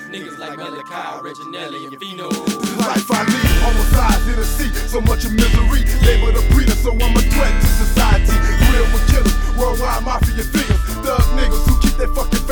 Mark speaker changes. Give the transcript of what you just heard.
Speaker 1: niggas like Malachi, Reginelli, and Fino.
Speaker 2: This life I lead, homicides in the sea, so much of misery. Labeled a breeder, so I'm a threat to society. Real with killers, worldwide mafia figures, thug niggas who keep their fucking